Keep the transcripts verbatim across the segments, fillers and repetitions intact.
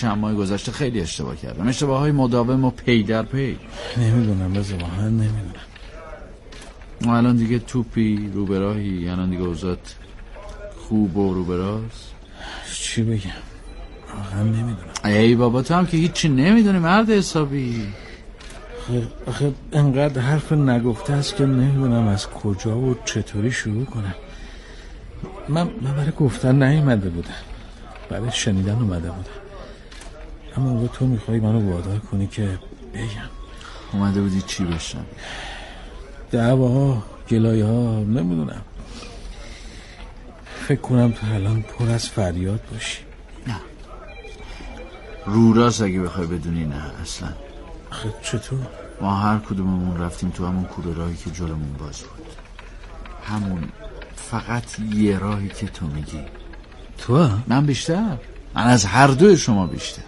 چند ماه گذشته خیلی اشتباه کردم، اشتباههای مداوم و پی در پی. نمیدونم بذار واقعا نمیدونم. ما الان دیگه توپی رو به راهی، الان دیگه اوضاعت خوب و رو به راست. چی بگم واقعا نمیدونم. ای بابا تو هم که هیچی نمیدونی مرد حسابی. آخه آخه انقدر حرف نگفته است که نمیدونم از کجا و چطوری شروع کنم. من من برای گفتن نیومده بودم، برای شنیدن اومده بودم. اما تو میخوای منو وادار کنی که بگم. اومده بودی چی بشم؟ دعواها، گلایه ها، نمیدونم. فکر کنم تو الان پر از فریاد باشی. نه رو راست اگه بخوای بدونی نه اصلا. آخه چطور؟ ما هر کدوممون رفتیم تو همون کوره راهی که جلومون باز بود، همون فقط یه راهی که تو میگی. تو؟ من بیشتر، من از هر دوی شما بیشتر.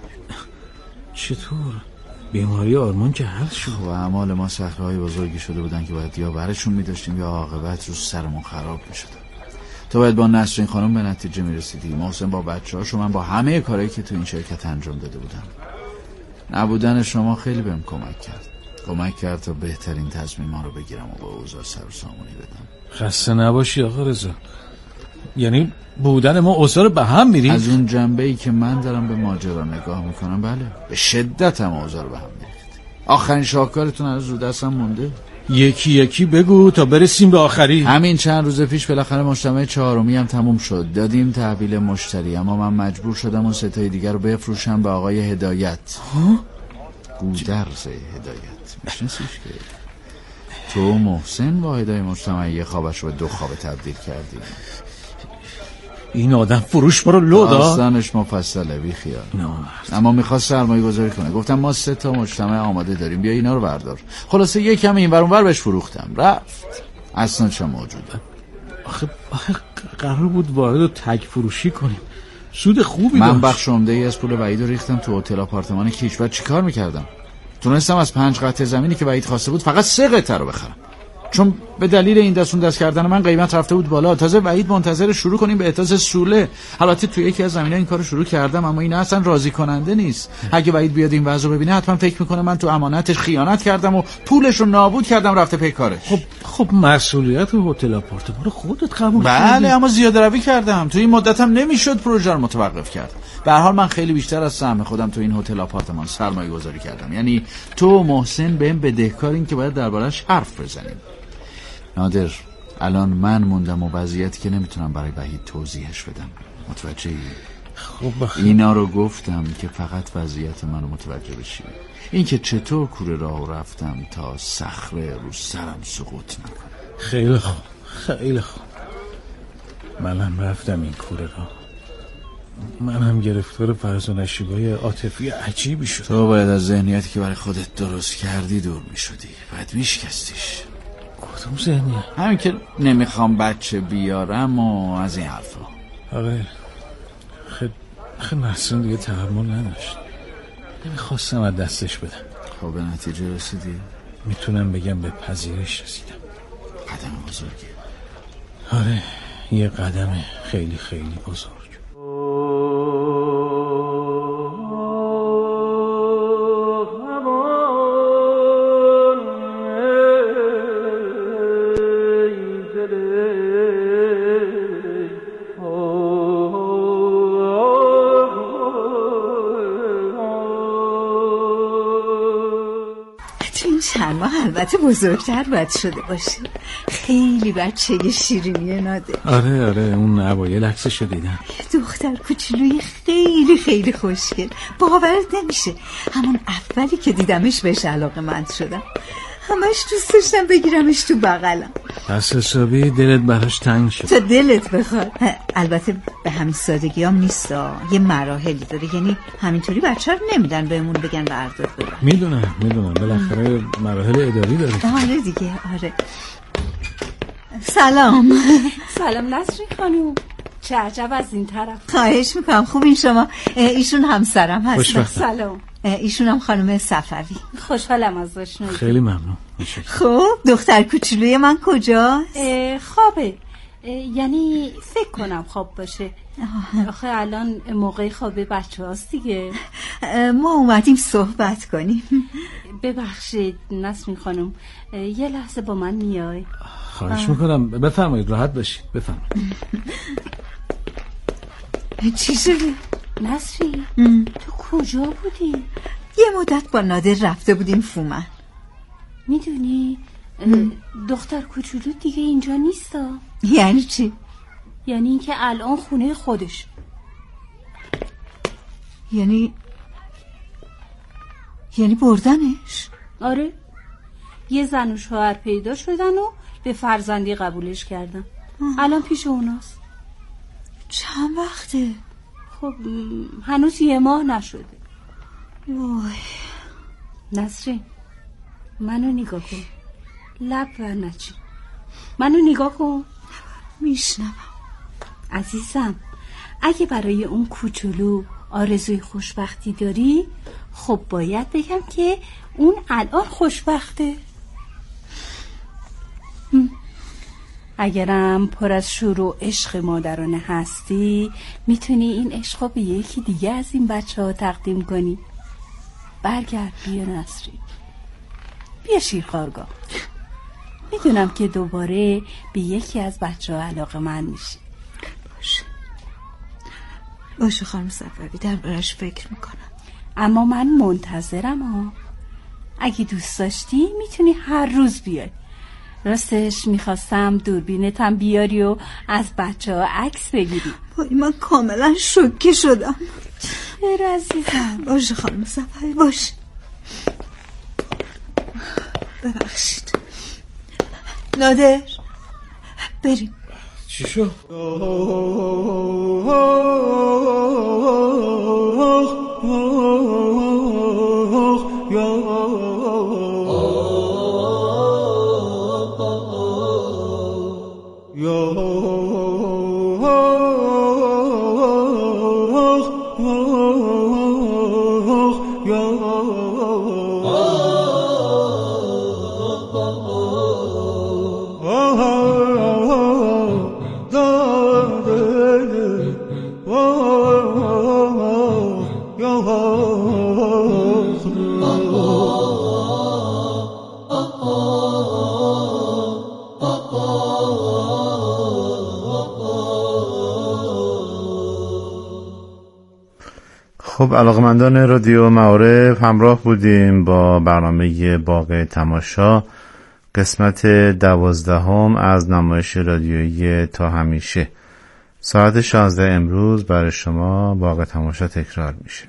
چطور؟ بیماری آرمان که حل شد و اعمال ما صخره‌های بزرگی شده بودن که باید یا برشون می‌داشتیم یا عاقبت رو سرمون خراب می‌شد. تو باید با نسرین خانم به نتیجه می‌رسیدی، محسن با بچه‌هاش و من با همه کارهایی که تو این شرکت انجام داده بودم. نبودن شما خیلی بهم کمک کرد. کمک کرد تا بهترین تصمیم‌ها رو بگیرم و با اوضاع سر و سامونی بدم. خسته نباشی آقا رضا. یعنی بودن ما اوضاع رو به هم می‌ریخت؟ از اون جنبه‌ای که من دارم به ماجرا نگاه میکنم بله، به شدت هم اوضاع رو به هم می‌ریخت. آخرین شاهکارتون از رو دستم مونده. یکی یکی بگو تا برسیم به آخری. همین چند روز پیش بالاخره مجتمع چهارمی هم تموم شد، دادیم تحویل مشتری، اما من مجبور شدم اون ستای دیگر رو بفروشم به آقای هدایت. ها؟ گودرز هدایت میشناسیش که تو محسن واحدای مجتمعی خوابش رو به دو خواب تبدیل کردی. این آدم فروش ما رو لو داد. داستانش مفصله بی خیال. اما میخواست سرمایه گذاری کنه. گفتم ما سه تا مجتمع آماده داریم، بیا اینا رو بردار. خلاصه یکم این ور اون ور بهش فروختم، رفت. اصلا چه موجوده. آخه, آخه قرار بود وارد و تگ فروشی کنیم، سود خوبی من داشت. بخش عمده ای از پول وحید رو ریختم تو هتل آپارتمان کیش. بعد چیکار میکردم؟ تونستم از پنج قطعه زمینی که وحید خواسته بود فقط سه قطعه رو بخرم، چون به دلیل این دستون دست کردن من قیمت رفته بود بالا. تازه وحید منتظر شروع کنیم به احتاز سوله. البته تو یکی از زمینه‌ها این کارو شروع کردم، اما این اصلا راضی کننده نیست. اگه وحید بیاد این وضع رو ببینه حتما فکر میکنه من تو امانتش خیانت کردم و پولش رو نابود کردم، رفته پی کارش. خب خب مسئولیت هتل آپارتمان رو خودت قبول کردی. بله اما زیاده روی کردم. تو این مدتم نمیشد پروژه رو متوقف کرد. به هر حال من خیلی بیشتر از سهم خودم تو این هتل آپارتمان سرمایه گذاری کردم. یعنی تو و محسن بهم بدهکارین که باید دربارش حرف بزنیم. نادر الان من موندم و وضعیتی که نمیتونم برای وحید توضیحش بدم. متوجهی؟ خب بخ... اینا رو گفتم که فقط وضعیت منو متوجه بشی. این که چطور کوره راه رفتم تا صخره رو سرم سقوط نکنه. خیلی خوب خیلی خوب. منم رفتم این کوره راه. منم گرفتار فرض و نشیبای عاطفی عجیبی شد. تو باید از ذهنیتی که برای خودت درست کردی دور میشدی، باید میشکستیش. کدوم ذهنیه؟ همین که نمیخوام بچه بیارم و از این حرفا. آره خیلی خیلی نسرین دیگه تحمل نداشت، نمیخواستم از دستش بدم. خب به نتیجه رسیدی؟ میتونم بگم به پذیرش رسیدم. قدم بزرگی. آره یه قدم خیلی خیلی بزرگ. البته بزرگتر باید شده باشه. خیلی بچه شیرینیه نادر. آره آره اون اوایل عکسشو دیدم. دختر کوچولوی خیلی خیلی خوشگل، باورت نمیشه. همون اولی که دیدمش بهش علاقه‌مند شدم، همش دوست داشتم بگیرمش تو بغلم. پس حسابی دلت براش تنگ شد. تا دلت بخواد. البته به همین سادگی هم نیستا، یه مراحلی داره. یعنی همینطوری بچه رو نمیدن بهمون بگن بردار ببر. میدونم میدونم بالاخره مراحل اداری داره. آره دیگه آره. سلام. سلام نسرین خانم، چه عجب از این طرف. خواهش میکنم. خوبین شما؟ ایشون همسرم هستن. سلام. ایشون هم خانم صفوی. خوشحالم از آشنایی. خیلی ممنون. خب دختر کوچولوی من کجاست؟ خوابه، یعنی فکر کنم خواب باشه. آخه الان موقع خواب بچه هاست دیگه. ما اومدیم صحبت کنیم. ببخشید نسرین خانم، یه لحظه با من میای؟ خواهش میکنم، بفرمایید، راحت باشید، بفرمایید. چی شده؟ نسرین تو کجا بودی؟ یه مدت با نادر رفته بودیم فومن. میدونی دختر کوچولو دیگه اینجا نیستا. یعنی چی؟ یعنی اینکه الان خونه خودش. یعنی یعنی بردنش؟ آره، یه زن و شوهر پیدا شدن و به فرزندی قبولش کردن. الان پیش اوناست. چند وقته؟ خب هنوز یه ماه نشده. وای نسرین منو نگاه کن، لب ور نچین، منو نگاه کن. میشنوم. عزیزم اگه برای اون کوچولو آرزوی خوشبختی داری، خب باید بگم که اون الان خوشبخته. اگرم پر از شور و عشق مادرانه هستی، میتونی این عشق به یکی دیگه از این بچه ها تقدیم کنی. برگرد بیا نسرین، بیا شیرخوارگاه. میدونم که دوباره به یکی از بچه ها علاقه من میشی. باشه باشه خانم صفوی، دربارش فکر میکنم. اما من منتظرم ها. اگه دوست داشتی میتونی هر روز بیای. راستش میخواستم دوربینتم بیاری و از بچه ها عکس بگیری. وای من کاملا شوکه شدم. چرا عزیزم؟ باشه خانم صفوی باشه. ببخشید نادر، بریم. چی شو؟ خب علاقمندان رادیو معارف، همراه بودیم با برنامه باغ تماشا، قسمت دوازدهم از نمایش رادیویی تا همیشه. ساعت شانزده امروز برای شما باغ تماشا تکرار میشه.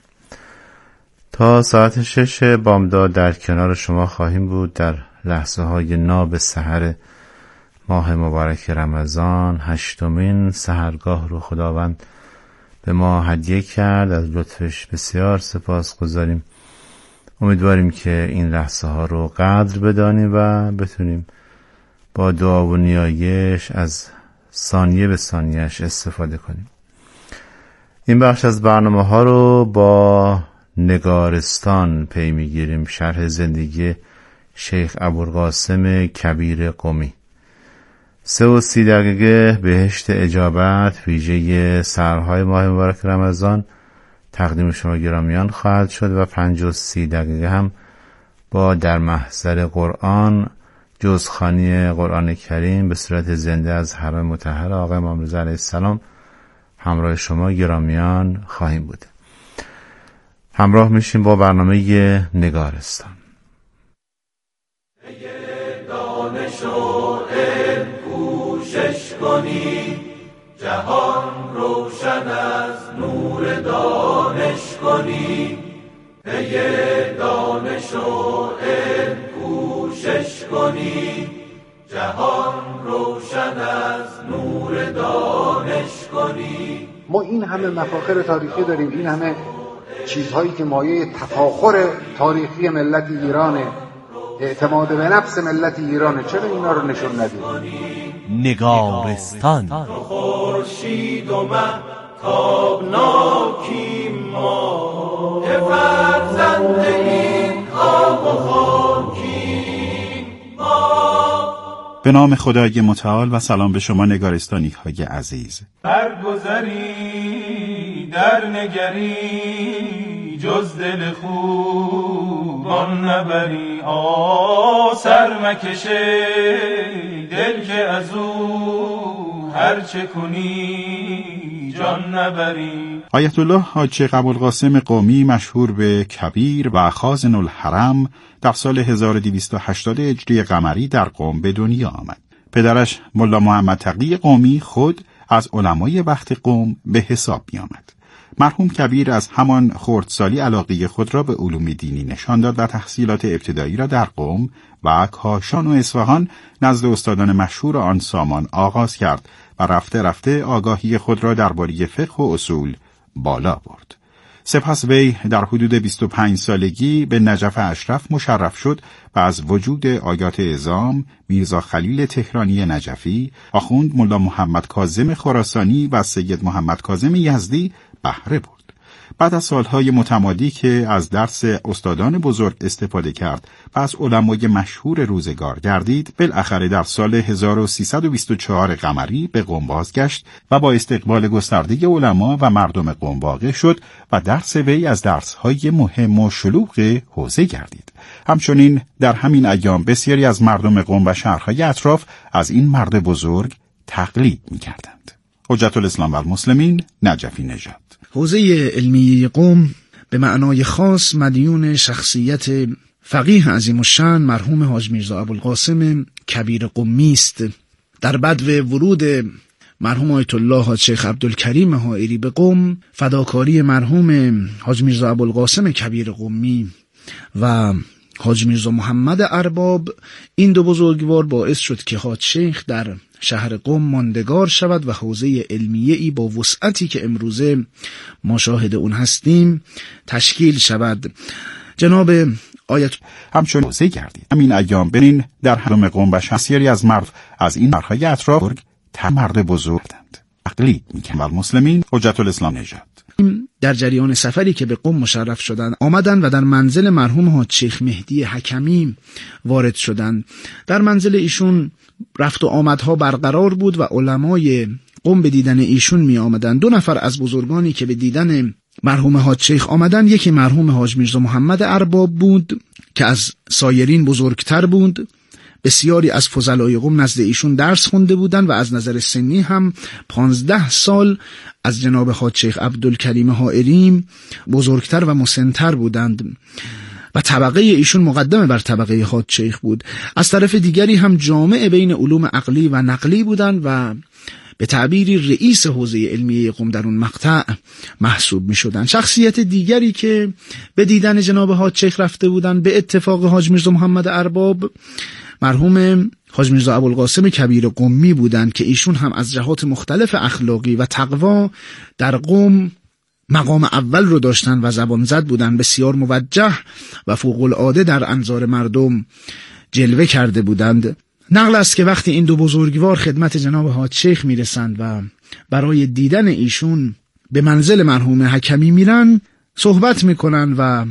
تا ساعت شش بامداد در کنار شما خواهیم بود در لحظه های ناب سحر ماه مبارک رمضان. هشتمین سحرگاه رو خداوند به ما هدیه کرد، از لطفش بسیار سپاس گذاریم. امیدواریم که این لحظه ها رو قدر بدانیم و بتونیم با دعا و نیایش از ثانیه به ثانیهش استفاده کنیم. این بخش از برنامه ها رو با نگارستان پی میگیریم، شرح زندگی شیخ ابوالقاسم کبیر قمی. سه و سی دقیقه بهشت اجابت، ویژه سحرهای ماه مبارک رمضان، تقدیم شما گرامیان خواهد شد و پنج و سی دقیقه هم با در محضر قرآن، جزخوانی قرآن کریم به صورت زنده از حرم مطهر آقا امام رضا علیه السلام همراه شما گرامیان خواهیم بود. همراه میشیم با برنامه نگارستان. دانش و علم کوشش کنی، جهان روشن از نور دانش کنی. پی دانش و علم کوشش کنی، جهان روشن از نور دانش کنی. ما این همه مفاخر تاریخی داریم، این همه چیزهایی که مایه تفاخر تاریخی ملت ایرانه، اعتماد به نفس ملت ایرانه، چرا اینا رو نشون ندیم؟ نگارستان. خورشید و مه تابناکیم ما، که فرزند این آب و خاکیم ما. به نام خدای متعال و سلام به شما نگارستانی های عزیز. برگذری در نگری جز دل خوب آن نبری، آ سر مکشه دل که از او هر چه کنی جان نبری. آیت الله حاجی ابوالقاسم قمی مشهور به کبیر و خازن الحرم در سال هزار و دویست و هشتاد هجری قمری در قم به دنیا آمد. پدرش ملا محمد تقی قمی خود از علمای وقت قم به حساب می آمد. مرحوم کبیر از همان خردسالی علاقه خود را به علوم دینی نشان داد و تحصیلات ابتدایی را در قم و کاشان و اصفهان نزد استادان مشهور آن سامان آغاز کرد و رفته رفته آگاهی خود را درباره فقه و اصول بالا برد. سپس وی در حدود بیست و پنج سالگی به نجف اشرف مشرف شد و از وجود آیات اعظام میرزا خلیل تهرانی نجفی، آخوند ملا محمد کاظم خراسانی و سید محمد کاظم یزدی بهره برد. بعد از سالهای متمادی که از درس استادان بزرگ استفاده کرد و از علمای مشهور روزگار گردید، بالاخره در سال هزار و سیصد و بیست و چهار قمری به قم بازگشت و با استقبال گسترده علما و مردم قم واقع شد و درس وی از درسهای مهم و شلوغ حوزه گردید. همچنین در همین ایام بسیاری از مردم قم و شهرهای اطراف از این مرد بزرگ تقلید می‌کردند. حجت الاسلام و المسلمین نجفی نژاد. حوزه علمی قم به معنای خاص مدیون شخصیت فقیه عظیم الشأن مرحوم حاج میرزا ابوالقاسم کبیر قمی است. در بدو ورود مرحوم آیت الله حاج شیخ عبدالکریم حائری به قم، فداکاری مرحوم حاج میرزا ابوالقاسم کبیر قمی و حاج میرزا محمد ارباب، این دو بزرگوار باعث شد که حاج شیخ در شهر قم ماندگار شود و حوزه علمیه ای با وسعتی که امروزه ما شاهد اون هستیم تشکیل شود. جناب آیت همچنین حوزه گردید. همین ایام برین در حرم قم و بسیاری از مرد از این مرهای اطراف مرد بزرگند تقلید میکنند. المسلمین حجت الاسلام نژاد در جریان سفری که به قم مشرف شدند آمدند و در منزل مرحوم حاج شیخ مهدی حکمی وارد شدند. در منزل ایشون رفت و آمدها برقرار بود و علمای قم به دیدن ایشون می آمدند. دو نفر از بزرگانی که به دیدن مرحوم حاج شیخ آمدند، یکی مرحوم حاج میرزا محمد ارباب بود که از سایرین بزرگتر بود. بسیاری از فضلای قم نزد ایشون درس خونده بودند و از نظر سنی هم پانزده سال از جناب حاج شیخ عبدالکریم حائری بزرگتر و مسنتر بودند و طبقه ایشون مقدمه بر طبقه حاج شیخ بود. از طرف دیگری هم جامع بین علوم عقلی و نقلی بودند و به تعبیری رئیس حوزه علمیه قم در اون مقطع محسوب می شدند. شخصیت دیگری که به دیدن جناب حاج شیخ رفته بودند به اتفاق حاج میرزا محمد ارباب مرحوم حاج میرزا ابوالقاسم کبیر قمی بودند که ایشون هم از جهات مختلف اخلاقی و تقوا در قم مقام اول رو داشتن و زبان زد بودن، بسیار موجه و فوق العاده در انظار مردم جلوه کرده بودند. نقل است که وقتی این دو بزرگوار خدمت جناب حاج شیخ میرسند و برای دیدن ایشون به منزل مرحوم حکمی میرن، صحبت میکنن و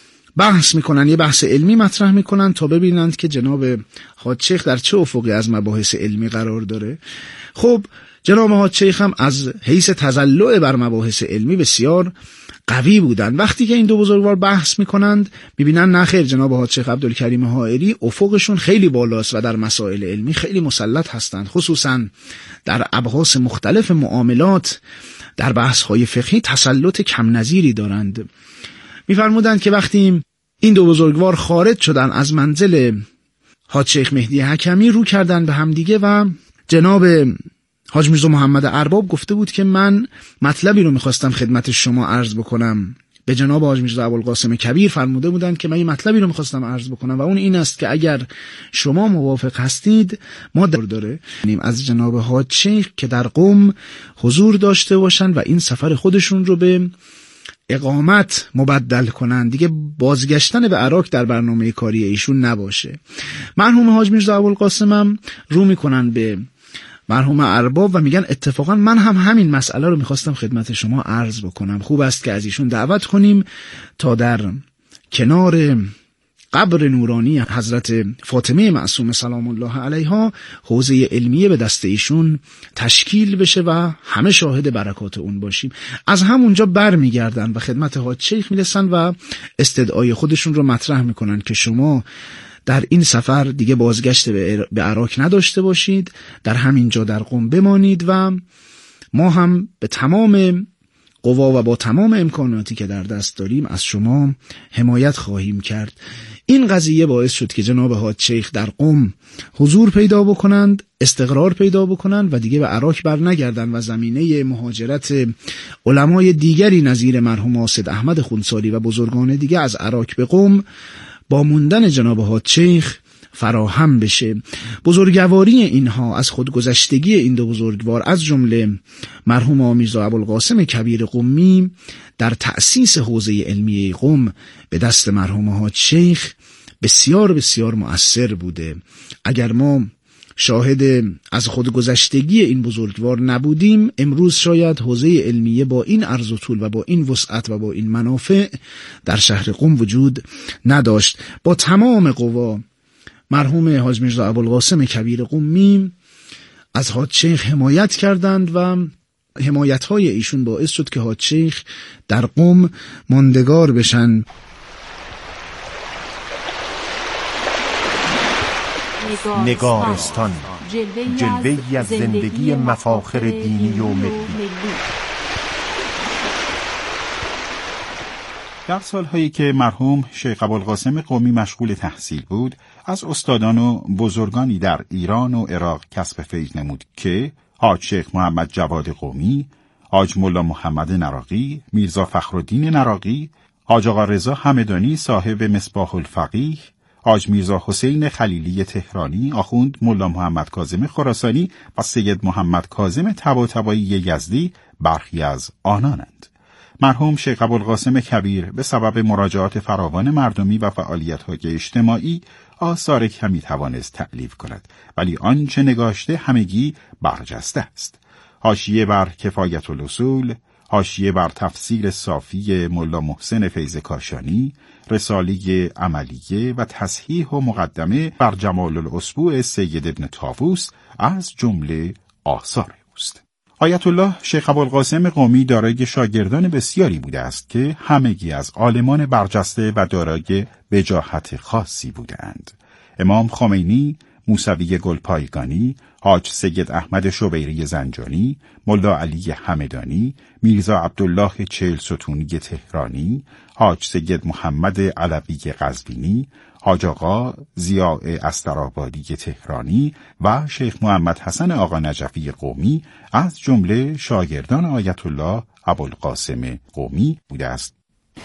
بحث میکنن، یه بحث علمی مطرح میکنن تا ببینند که جناب حاج شیخ در چه افقی از مباحث علمی قرار داره. خب جناب حاج شیخ هم از حیث تضلع بر مباحث علمی بسیار قوی بودند. وقتی که این دو بزرگوار بحث میکنند میبینن نه خیر، جناب حاج شیخ عبدالکریم حائری افقشون خیلی بالاست و در مسائل علمی خیلی مسلط هستند، خصوصا در ابحاث مختلف معاملات، در بحث‌های فقهی تسلط کم نظیری دارند. میفرمودند که وقتی این دو بزرگوار خارج شدن از منزل حاج شیخ مهدی حکمی، رو کردن به همدیگه و جناب حاج میرزا محمد ارباب گفته بود که من مطلبی رو میخواستم خدمت شما عرض بکنم. به جناب حاج میرزا ابوالقاسم کبیر فرموده بودند که من این مطلبی رو میخواستم عرض بکنم و اون این است که اگر شما موافق هستید ما در داره از جناب حاج شیخ که در قم حضور داشته باشن و این سفر خودشون رو به اقامت مبدل کنن، دیگه بازگشتن به عراق در برنامه کاری ایشون نباشه. مرحوم حاج میرزا ابوالقاسم هم رو میکنن به مرحوم ارباب و میگن اتفاقا من هم همین مسئله رو میخواستم خدمت شما عرض بکنم، خوب است که از ایشون دعوت کنیم تا در کنار قبر نورانی حضرت فاطمه معصومه سلام الله علیها حوزه علمیه به دست ایشون تشکیل بشه و همه شاهد برکات اون باشیم. از همونجا بر میگردن و خدمت حاج شیخ میرسن و استدعای خودشون رو مطرح میکنن که شما در این سفر دیگه بازگشت به عراق نداشته باشید، در همین جا در قم بمانید و ما هم به تمام قوا و با تمام امکاناتی که در دست داریم از شما حمایت خواهیم کرد. این قضیه باعث شد که جناب حاج شیخ در قم حضور پیدا بکنند، استقرار پیدا بکنند و دیگه به عراق بر نگردند و زمینه مهاجرت علمای دیگری نظیر مرحوم حاسد احمد خونساری و بزرگان دیگه از عراق به قم با موندن جناب حاج شیخ فراهم بشه. بزرگواری اینها از خودگذشتگی این دو بزرگوار از جمله مرحوم آمیرزا ابوالقاسم کبیر قمی در تأسیس حوزه علمیه قم به دست مرحوم حاج شیخ بسیار بسیار مؤثر بوده. اگر ما شاهد از خودگذشتگی این بزرگوار نبودیم، امروز شاید حوزه علمیه با این عرض و طول و با این وسعت و با این منافع در شهر قم وجود نداشت. با تمام قوا مرحوم حاج میرزا ابوالقاسم کبیر قمی از حاج شیخ حمایت کردند و حمایت‌های ایشون باعث شد که حاج شیخ در قم ماندگار بشن. نگارستان، جلوه‌ای از زندگی مفاخر دینی و ملی. در سالهایی که مرحوم شیخ ابوالقاسم قمی مشغول تحصیل بود، از استادان و بزرگانی در ایران و عراق کسب فیض نمود که حاج شیخ محمد جواد قمی، حاج مولا محمد نراقی، میرزا فخرالدین نراقی، حاج آقا رضا همدانی صاحب مصباح الفقیه، حاج میرزا حسین خلیلی تهرانی، آخوند مولا محمد کاظم خراسانی و سید محمد کاظم طباطبایی یزدی برخی از آنانند. مرحوم شیخ ابوالقاسم کبیر به سبب مراجعات فراوان مردمی و فعالیت‌های اجتماعی آثار کمی توانست تألیف کند، ولی آنچه نگاشته همگی برجسته است. حاشیه بر کفایت الاصول، حاشیه بر تفسیر صافی مولا محسن فیض کاشانی، رساله عملیه و تصحیح و مقدمه بر جمال الاسبوع سید ابن طاووس از جمله آثار اوست. آیت الله شیخ ابوالقاسم قمی دارای شاگردان بسیاری بوده است که همگی از عالمان برجسته و دارای وجاهت خاصی بودند. امام خمینی، موسوی گلپایگانی، حاج سید احمد شبیری زنجانی، ملا علی همدانی، میرزا عبدالله چهل ستونی تهرانی، حاج سید محمد علوی قزوینی، حاج آقا ضیاء استرآبادی تهرانی و شیخ محمد حسن آقا نجفی قمی از جمله شاگردان آیت الله ابوالقاسم قمی بوده است.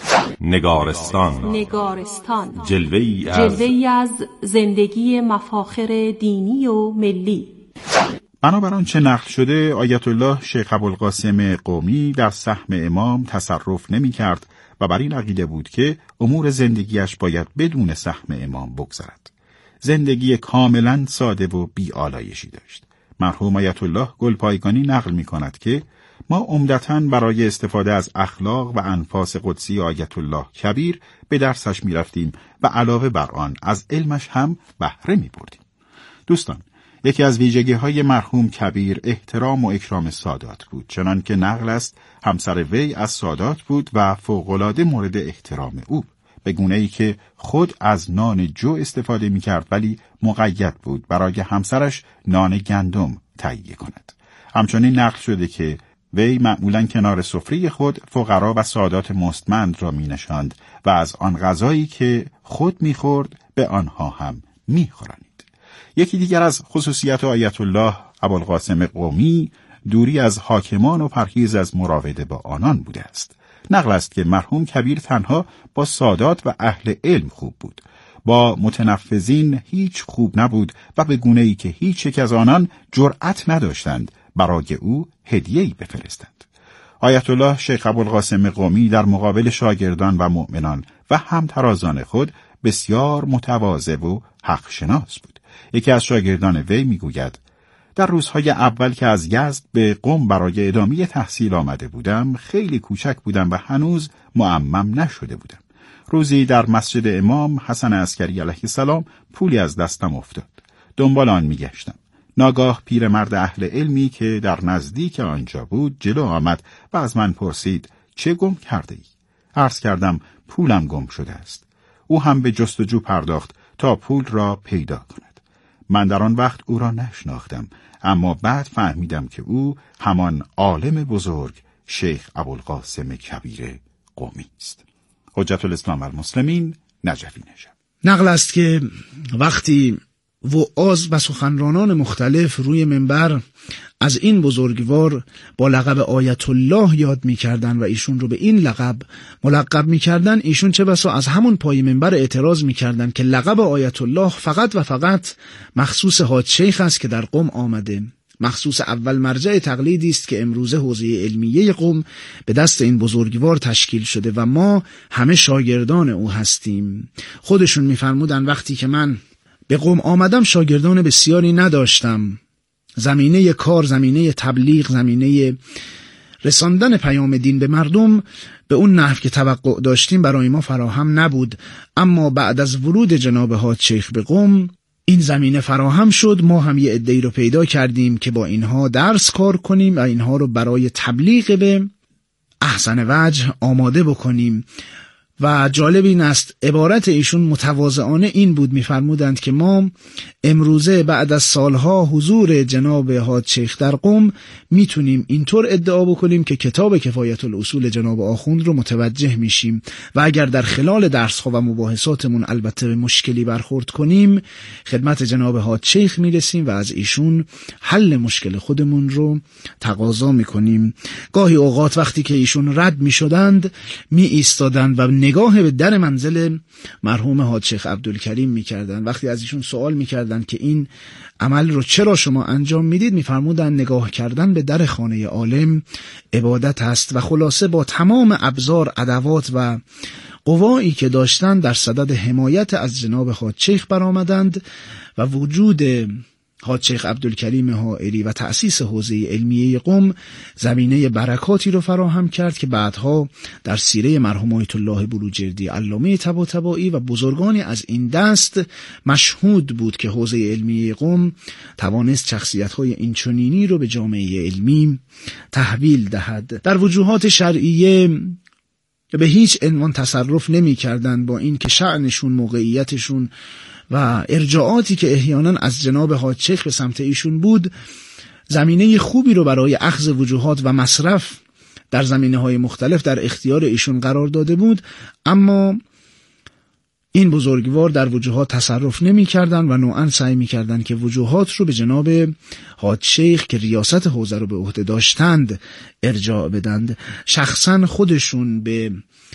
نگارستان، نگارستان، جلوه‌ای از جلوه‌ای از زندگی مفاخر دینی و ملی. بنابر آنچه نقل شده، آیت الله شیخ ابوالقاسم قمی در سهم امام تصرف نمی کرد و بر این عقیده بود که امور زندگیش باید بدون سهم امام بگذرد. زندگی کاملا ساده و بی آلایشی داشت. مرحوم آیت الله گلپایگانی نقل می کند که ما عمدتاً برای استفاده از اخلاق و انفاس قدسی آیت الله کبیر به درسش می رفتیم و علاوه بر آن از علمش هم بهره می بردیم. دوستان، یکی از ویژگی های مرحوم کبیر احترام و اکرام سادات بود، چنان که نقل است همسر وی از سادات بود و فوق‌العاده مورد احترام او، به گونه‌ای که خود از نان جو استفاده می کرد ولی مقید بود برای همسرش نان گندم تهیه کند. همچنین نقل شده که وی معمولاً کنار سفره خود فقرا و سادات مستمند را می نشاند و از آن غذایی که خود می خورد به آنها هم می خورانید. یکی دیگر از خصوصیت آیت الله ابوالقاسم قمی دوری از حاکمان و پرهیز از مراوده با آنان بوده است. نقل است که مرحوم کبیر تنها با سادات و اهل علم خوب بود. با متنفذین هیچ خوب نبود و به گونه‌ای که هیچ یک از آنان جرأت نداشتند برای او هدیه‌ای بفرستند. آیت الله شیخ ابوالقاسم قمی در مقابل شاگردان و مؤمنان و همترازان خود بسیار متواضع و حق شناس بود. یکی از شاگردان وی میگوید در روزهای اول که از یزد به قم برای ادامه تحصیل آمده بودم، خیلی کوچک بودم و هنوز معمم نشده بودم. روزی در مسجد امام حسن عسکری علیه السلام پولی از دستم افتاد. دنبال آن میگشتم. ناگاه پیرمرد اهل علمی که در نزدیک آنجا بود جلو آمد و از من پرسید چه گم کرده ای؟ عرض کردم پولم گم شده است. او هم به جستجو پرداخت تا پول را پیدا کند. من در آن وقت او را نشناختم، اما بعد فهمیدم که او همان عالم بزرگ شیخ ابوالقاسم کبیر قمی است. حجت الاسلام والمسلمین نجفی نژاد. نقل است که وقتی وعاظ و سخنرانان مختلف روی منبر از این بزرگوار با لقب آیت الله یاد می‌کردن و ایشون رو به این لقب ملقب می‌کردن، ایشون چه بسا از همون پای منبر اعتراض می‌کردن که لقب آیت الله فقط و فقط مخصوص حاج شیخ است که در قم آمده، مخصوص اول مرجع تقلیدی است که امروزه حوزه علمیه قم به دست این بزرگوار تشکیل شده و ما همه شاگردان او هستیم. خودشون می‌فرمودن وقتی که من به قم آمدم شاگردان بسیاری نداشتم. زمینه کار، زمینه تبلیغ، زمینه رساندن پیام دین به مردم به اون نحو که توقع داشتیم برای ما فراهم نبود، اما بعد از ورود جناب حاج شیخ به قم این زمینه فراهم شد. ما هم یه عده‌ای رو پیدا کردیم که با اینها درس کار کنیم و اینها رو برای تبلیغ به احسن وجه آماده بکنیم. و جالب این است عبارت ایشون متواضعانه این بود، می‌فرمودند که ما امروزه بعد از سالها حضور جناب حاج شیخ در قم میتونیم اینطور ادعا بکنیم که کتاب کفایت الاصول جناب آخوند رو متوجه میشیم و اگر در خلال درس‌ها و مباحثاتمون البته به مشکلی برخورد کنیم خدمت جناب حاج شیخ میرسیم و از ایشون حل مشکل خودمون رو تقاضا میکنیم. گاهی اوقات وقتی که ایشون رد میشدند می ایستادند و نگاه به در منزل مرحوم حاج شیخ عبدالکریم میکردن. وقتی از ایشون سوال میکردن که این عمل رو چرا شما انجام میدید، میفرمودن نگاه کردن به در خانه عالم عبادت است و خلاصه با تمام ابزار، ادوات و قوایی که داشتن در صدد حمایت از جناب حاج شیخ برآمدند و وجود حاج شیخ عبدالکریم حائری و تأسیس حوزه علمیه قم زمینه برکاتی رو فراهم کرد که بعدها در سیره مرحوم آیت الله بروجردی علامه طباطبایی و بزرگانی از این دست مشهود بود که حوزه علمیه قم توانست شخصیت‌های اینچنینی رو به جامعه علمی تحویل دهد. در وجوهات شرعیه به هیچ عنوان تصرف نمی کردن، با این که شأنشون، موقعیتشون و ارجاعاتی که احیانا از جناب حاج شیخ به سمت ایشون بود زمینه خوبی رو برای اخذ وجوهات و مصرف در زمینه‌های مختلف در اختیار ایشون قرار داده بود، اما این بزرگوار در وجوهات تصرف نمی کردن و نوعاً سعی می کردن که وجوهات رو به جناب حاج شیخ که ریاست حوزه رو به عهده داشتند ارجاع بدند. شخصاً خودشون به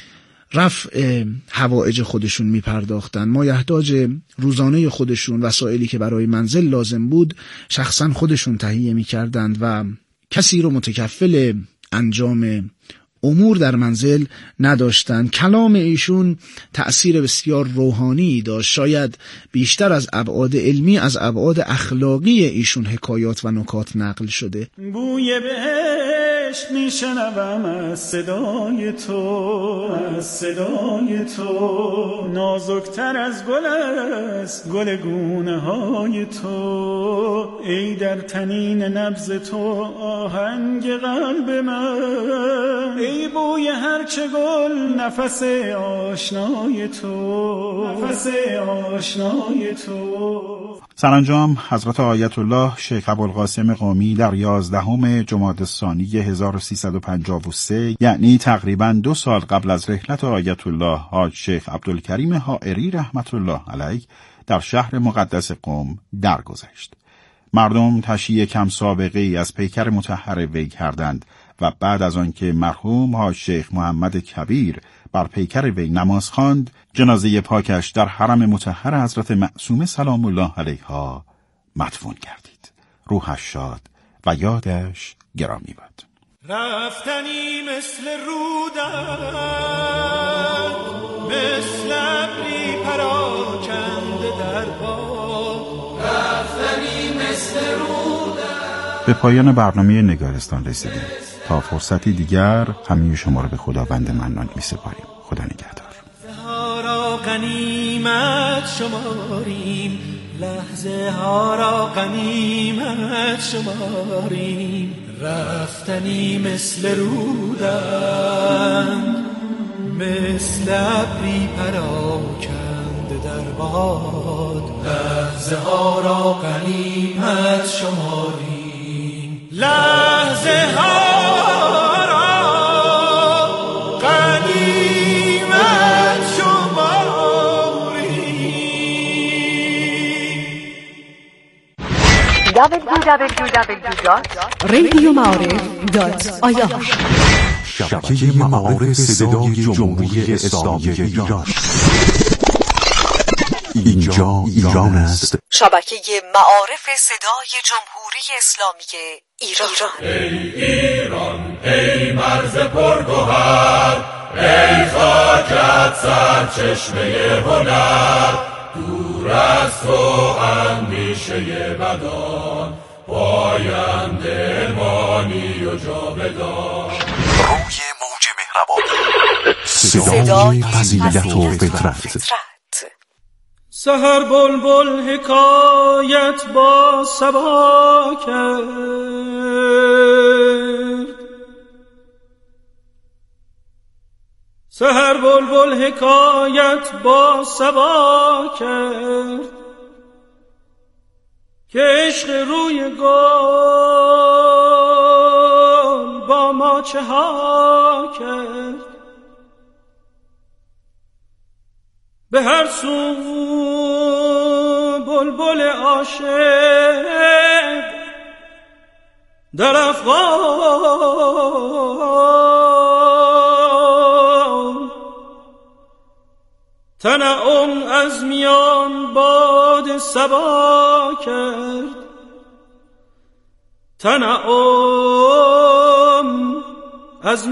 رفع حوائج خودشون می پرداختن، مایحتاج روزانه خودشون، وسایلی که برای منزل لازم بود شخصاً خودشون تهیه می کردند و کسی رو متکفل انجام امور در منزل نداشتند. کلام ایشون تأثیر بسیار روحانی داشت، شاید بیشتر از ابعاد علمی از ابعاد اخلاقی ایشون حکایات و نکات نقل شده. بوی بهشت میشنوم از صدای تو، از صدای تو نازکتر از گل است گل گونه های تو، ای در تنین نبض تو آهنگ قلب من، ای بوی هرچه گل نفس آشنای تو، نفس آشنای تو. سرانجام حضرت آیت الله شیخ ابوالقاسم قمی در یازدهم جمادی الثانی هزار و سیصد و پنجاه و سه یعنی تقریباً دو سال قبل از رحلت آیت الله حاج شیخ عبدالکریم حائری رحمت الله علیه در شهر مقدس قم درگذشت. مردم تشییع کم سابقه ای از پیکر مطهر وی کردند و بعد از آنکه مرحوم حاج شیخ محمد کبیر بر پیکر وی نماز خواند، جنازه پاکش در حرم مطهر حضرت معصومه سلام الله علیها مدفون گردید. روحش شاد و یادش گرامی باد. رفتنی مثل رودت، مثل ابری پراکنده در باد، رفتنی مثل رودت. به پایان برنامه نگارستان رسیدیم. تا فرصتی دیگر همه شما را به خداوند منان می سپاریم. خدا نگهدار. غنیمت شماریم، لحظه ها را غنیمت شماریم. رفتنی مثل رودن، مثل ابری پراکنده در باد، لحظه ها را غنیمت شماریم. لحظه ها دبلیو دبلیو دبلیو دات رادیو معارف دات آی آر شبکه معارف صدای جمهوری اسلامی ایران. اینجا ایران است. شبکه معارف صدای جمهوری اسلامی ایران. ای ایران، ای مرز پرگوهر، ای خاکت سرچشمه هنر، دور از تو اندیشه بدان، پاینده مانی و جاودان. روی موج مهربانی، صدای فضیلت و فطرت. سحر بلبل حکایت با صبا کرد، سحر بلبل حکایت با صبا کرد، که عشق روی گل با ما چه ها کرد. به هر سو بلبل عاشق در افغان، تنعم از میان باد صبا کرد، تنعم از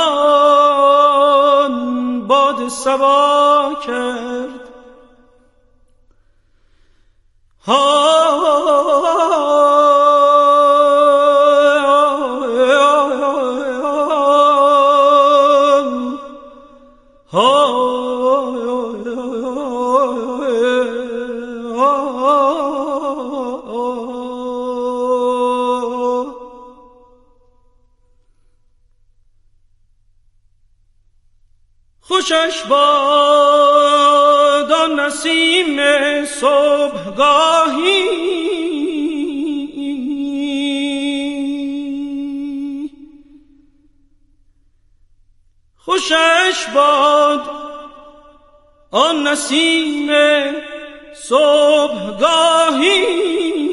میان باد صبا کرد. ها خوشش باد آن نسیم صبحگاهی، خوشش باد آن نسیم صبحگاهی،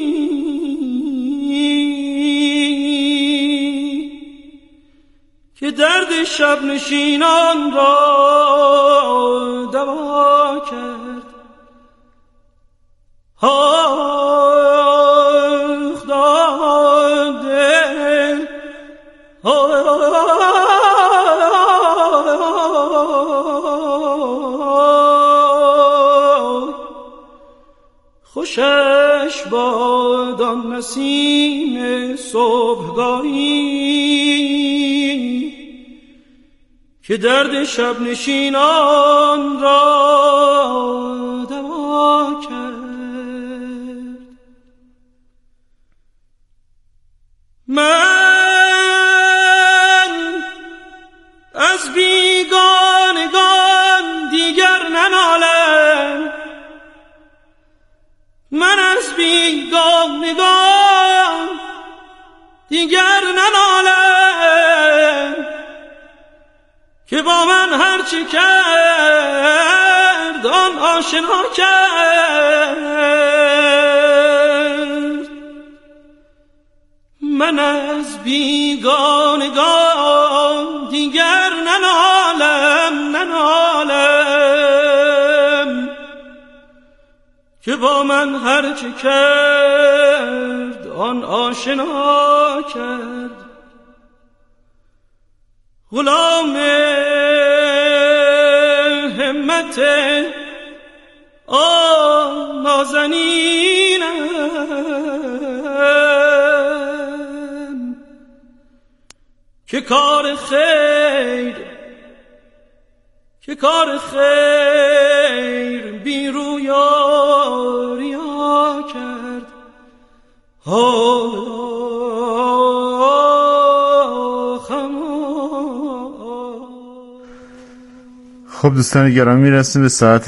که درد شب نشینان را دوا کرد. آخ داده خوشش باد آن نسیم صبحگاهی، که درد شب نشینان را دوا کرد. من از بیگانگان دیگر ننالم، من از بیگانگان دیگر ننالم، که با من هرچی کرد آن آشنا کرد. من از بیگانگان دیگر ننالم ننالم، که با من هرچی کرد آن آشنا کرد. غلام همت آن نازنینم، که کار خیر که کار خیر خب دوستان گرامی، میرسیم به ساعت